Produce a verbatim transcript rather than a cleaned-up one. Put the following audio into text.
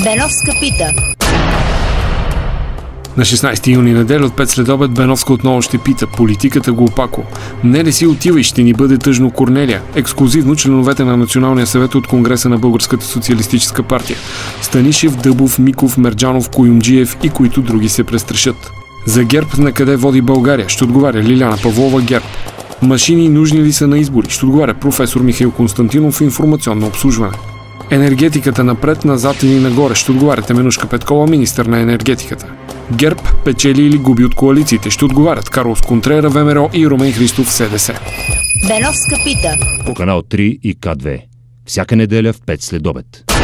Беновска пита. На шестнайсети юни, неделя от пет следобед, Беновска отново ще пита: политиката глупако. Не ли си отива и ще ни бъде тъжно, Корнелия? Ексклузивно членовете на Националния съвет от Конгреса на Българската социалистическа партия. Станишев, Дъбов, Миков, Мерджанов, Куюмджиев и които други се престрашат. За ГЕРБ на къде води България? Ще отговаря Лиляна Павлова, ГЕРБ. Машини нужни ли са на избори? Ще отговаря професор Михаил Константинов, информационно обслужване. Енергетиката напред, назад или нагоре? Ще отговаря Теменужка Петкова, министър на енергетиката. ГЕРБ печели или губи от коалициите? Ще отговарят Карлос Контрера, ВМРО и Румен Христов, СДС. Беновска пита. По канал три и К две. Всяка неделя в пет следобед.